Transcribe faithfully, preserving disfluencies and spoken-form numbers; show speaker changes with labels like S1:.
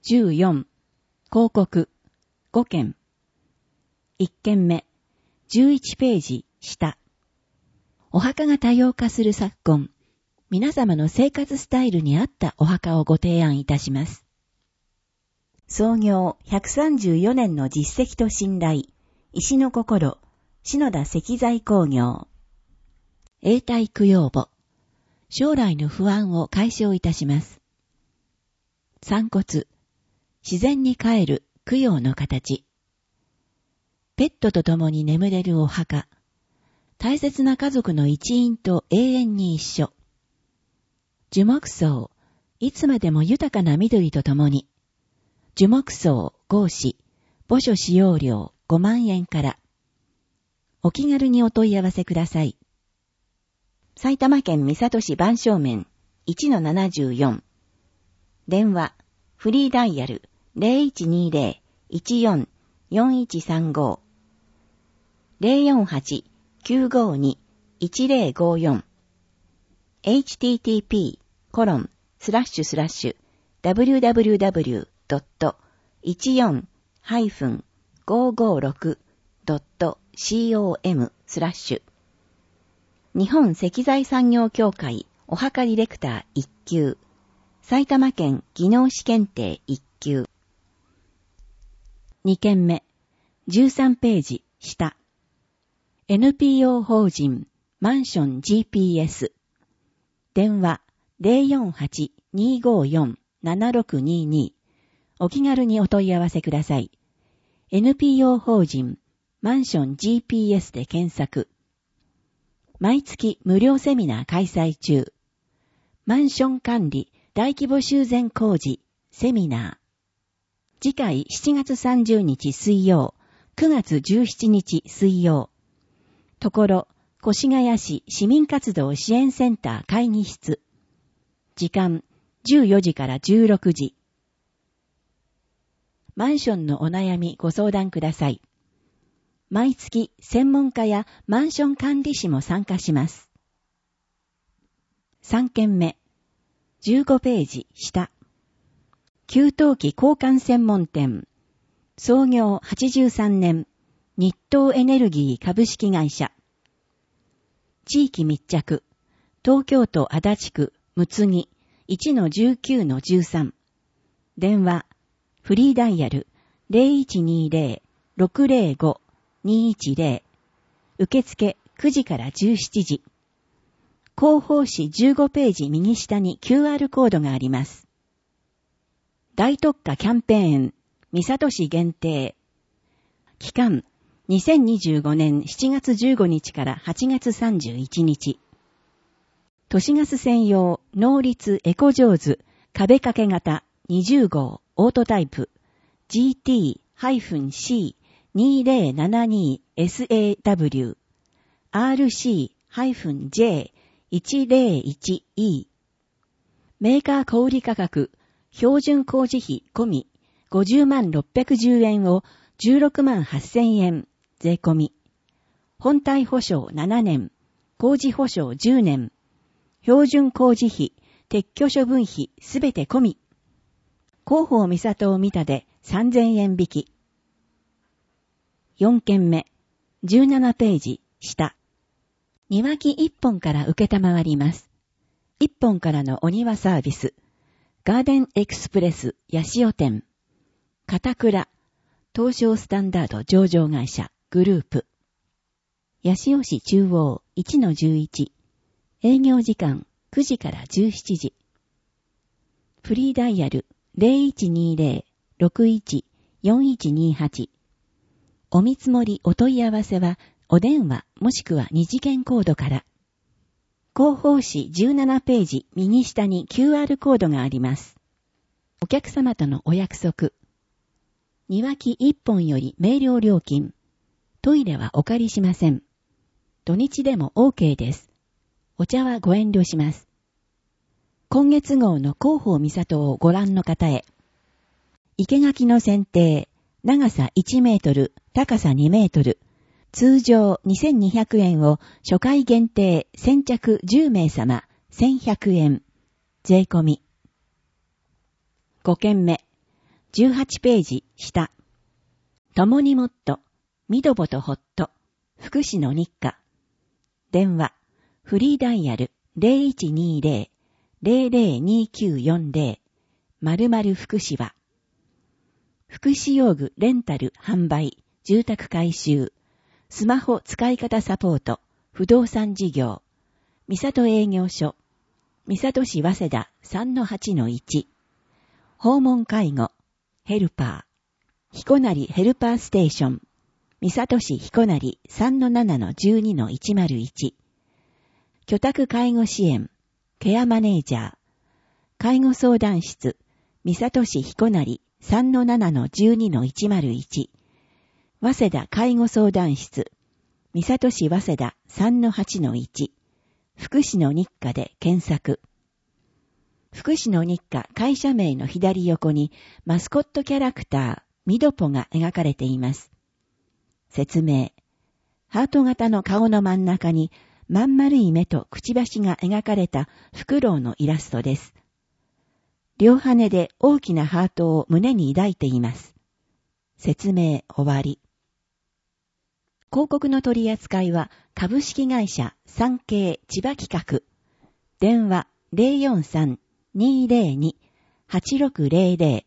S1: じゅうよん、広告、ごけん。いっけんめ、じゅういちページ下。お墓が多様化する昨今、皆様の生活スタイルに合ったお墓をご提案いたします。創業ひゃくさんじゅうよねんの実績と信頼、石の心、篠田石材工業。永代供養墓、将来の不安を解消いたします。散骨、自然に帰る供養の形。ペットと共に眠れるお墓。大切な家族の一員と永遠に一緒。樹木葬、いつまでも豊かな緑と共に。樹木葬、合祀、墓所使用料ごまんえんから。お気軽にお問い合わせください。埼玉県三郷市番正面 いちのななじゅうよん。電話、フリーダイヤル ゼロいちにゼロ いちよん よんいちさんご ゼロよんはち きゅうごに いちゼロごよん エイチティーティーピー コロン スラッシュスラッシュ ダブリューダブリューダブリュー ドット いちよん ごーごーろく ドット コム スラッシュ日本石材産業協会お墓ディレクターいっきゅう埼玉県技能士検定いっきゅうにけんめじゅうさんページ下 エヌピーオー 法人マンション ジーピーエス 電話 ゼロよんはち にーごーよん ななろくにーにー お気軽にお問い合わせください。エヌピーオー 法人マンション ジーピーエス で検索。毎月無料セミナー開催中。マンション管理大規模修繕工事セミナー。次回しちがつさんじゅうにち水曜、くがつじゅうしちにち水曜。ところ、越谷市市民活動支援センター会議室。時間、じゅうよじからじゅうろくじ。マンションのお悩みご相談ください。毎月専門家やマンション管理士も参加します。さんけんめ、じゅうごページ下。給湯器交換専門店。創業はちじゅうさんねん、日東エネルギー株式会社。地域密着、東京都足立区むつぎ いちのじゅうきゅうのじゅうさん。電話、フリーダイヤル ゼロいちにゼロ ろくゼロご にいちゼロ。受付くじからじゅうしちじ。広報誌じゅうごページ右下に キューアール コードがあります。大特価キャンペーン、三郷市限定。期間、にせんにじゅうごねんしちがつじゅうごにちからはちがつさんじゅういちにち。都市ガス専用能率エコジョーズ壁掛け型にじゅうごうオートタイプ ジーティーシーにーぜろななにエスエーダブリュー アールシージェーいちゼロいちイー メーカー小売価格標準工事費込みごじゅうまんろっぴゃくじゅうえんをじゅうろくまんはっせんえん税込み。本体保証ななねん、工事保証じゅうねん、標準工事費、撤去処分費すべて込み。広報三郷を見たでさんぜんえん引き。よんけんめ、じゅうななページ下。庭木いっぽんから受けたまわります。いっぽんからのお庭サービス。ガーデンエクスプレス八潮店。片倉、東証スタンダード上場会社グループ。八潮市中央 いちのじゅういち。営業時間くじからじゅうしちじ。フリーダイヤル ゼロいちにゼロ ろくいち よんいちにはち。お見積もりお問い合わせはお電話もしくは二次元コードから。広報誌じゅうななページ右下に キューアール コードがあります。お客様とのお約束。庭木いっぽんより明瞭料金。トイレはお借りしません。土日でも OK です。お茶はご遠慮します。今月号の広報三郷をご覧の方へ。生垣の剪定、長さいちメートル、高さにメートル。通常にせんにひゃくえんを初回限定先着じゅうめい様せんひゃくえん。税込み。ごけんめ。 じゅうはちページ下。共にもっと、みどぼとほっと、福祉の日課。電話、フリーダイヤル ゼロいちにーゼロ ゼロゼロにきゅうよんゼロ 〇〇福祉は、福祉用具レンタル販売、住宅改修、スマホ使い方サポート、不動産事業、三郷営業所、三郷市早稲田 さんのはちのいち、訪問介護、ヘルパー、彦成ヘルパーステーション、三郷市彦成 さんのななのじゅうにのいちまるいち、居宅介護支援、ケアマネージャー、介護相談室、三郷市彦成 さんのななのじゅうにのいちまるいち、早稲田介護相談室、三郷市早稲田 さんのはちのいち、福祉の日課で検索。福祉の日課会社名の左横にマスコットキャラクター、ミドポが描かれています。説明。ハート型の顔の真ん中にまん丸い目とくちばしが描かれたフクロウのイラストです。両羽で大きなハートを胸に抱いています。説明終わり。広告の取り扱いは株式会社産経千葉企画。電話 ゼロよんさん にーゼロに はちろくゼロゼロ